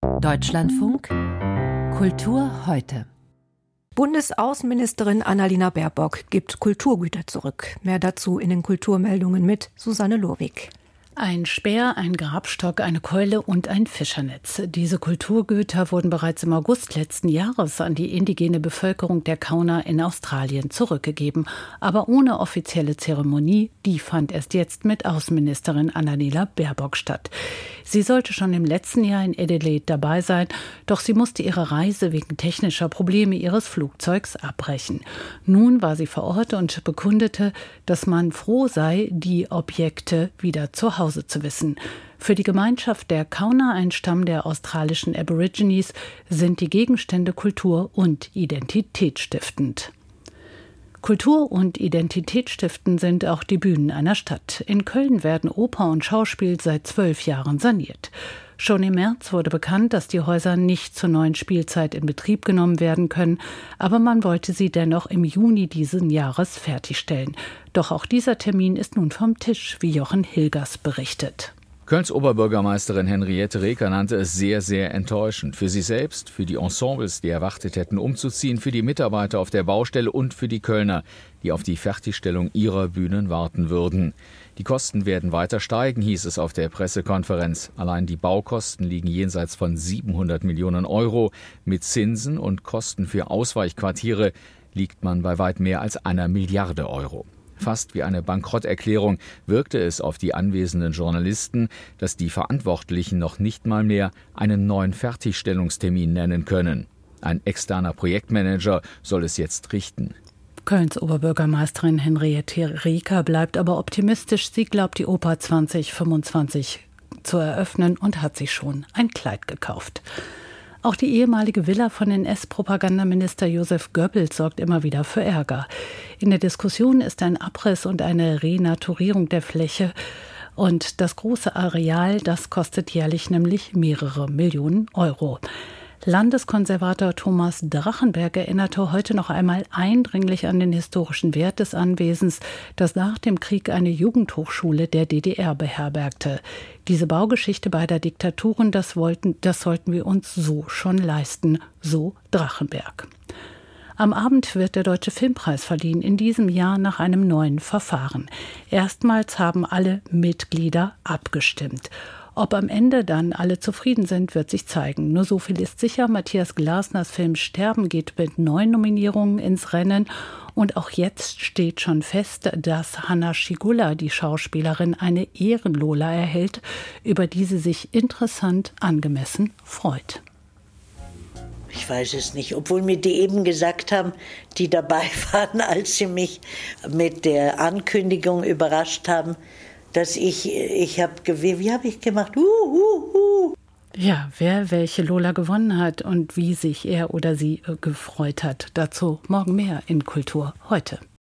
Deutschlandfunk Kultur heute. Bundesaußenministerin Annalena Baerbock gibt Kulturgüter zurück. Mehr dazu in den Kulturmeldungen mit Susanne Lowig. Ein Speer, ein Grabstock, eine Keule und ein Fischernetz. Diese Kulturgüter wurden bereits im August letzten Jahres an die indigene Bevölkerung der Kauna in Australien zurückgegeben. Aber ohne offizielle Zeremonie, die fand erst jetzt mit Außenministerin Annalena Baerbock statt. Sie sollte schon im letzten Jahr in Adelaide dabei sein, doch sie musste ihre Reise wegen technischer Probleme ihres Flugzeugs abbrechen. Nun war sie vor Ort und bekundete, dass man froh sei, die Objekte wieder zu Hause zu wissen. Für die Gemeinschaft der Kauna, ein Stamm der australischen Aborigines, sind die Gegenstände kultur- und identitätsstiftend. Kultur- und identitätsstiftend sind auch die Bühnen einer Stadt. In Köln werden Oper und Schauspiel seit 12 Jahren saniert. Schon im März wurde bekannt, dass die Häuser nicht zur neuen Spielzeit in Betrieb genommen werden können, aber man wollte sie dennoch im Juni diesen Jahres fertigstellen. Doch auch dieser Termin ist nun vom Tisch, wie Jochen Hilgers berichtet. Kölns Oberbürgermeisterin Henriette Reker nannte es sehr, sehr enttäuschend. Für sie selbst, für die Ensembles, die erwartet hätten, umzuziehen, für die Mitarbeiter auf der Baustelle und für die Kölner, die auf die Fertigstellung ihrer Bühnen warten würden. Die Kosten werden weiter steigen, hieß es auf der Pressekonferenz. Allein die Baukosten liegen jenseits von 700 Millionen Euro. Mit Zinsen und Kosten für Ausweichquartiere liegt man bei weit mehr als 1 Milliarde Euro. Fast wie eine Bankrotterklärung wirkte es auf die anwesenden Journalisten, dass die Verantwortlichen noch nicht mal mehr einen neuen Fertigstellungstermin nennen können. Ein externer Projektmanager soll es jetzt richten. Kölns Oberbürgermeisterin Henriette Reker bleibt aber optimistisch. Sie glaubt, die Oper 2025 zu eröffnen und hat sich schon ein Kleid gekauft. Auch die ehemalige Villa von NS-Propagandaminister Josef Goebbels sorgt immer wieder für Ärger. In der Diskussion ist ein Abriss und eine Renaturierung der Fläche. Und das große Areal, das kostet jährlich nämlich mehrere Millionen Euro. Landeskonservator Thomas Drachenberg erinnerte heute noch einmal eindringlich an den historischen Wert des Anwesens, das nach dem Krieg eine Jugendhochschule der DDR beherbergte. Diese Baugeschichte beider Diktaturen, das sollten wir uns so schon leisten, so Drachenberg. Am Abend wird der Deutsche Filmpreis verliehen, in diesem Jahr nach einem neuen Verfahren. Erstmals haben alle Mitglieder abgestimmt. Ob am Ende dann alle zufrieden sind, wird sich zeigen. Nur so viel ist sicher, Matthias Glasners Film Sterben geht mit 9 Nominierungen ins Rennen. Und auch jetzt steht schon fest, dass Hanna Schygulla, die Schauspielerin, eine Ehrenlola erhält, über die sie sich interessant angemessen freut. Ich weiß es nicht, obwohl mir die eben gesagt haben, die dabei waren, als sie mich mit der Ankündigung überrascht haben, dass wie habe ich gemacht? Ja, wer welche Lola gewonnen hat und wie sich er oder sie gefreut hat. Dazu morgen mehr in Kultur heute.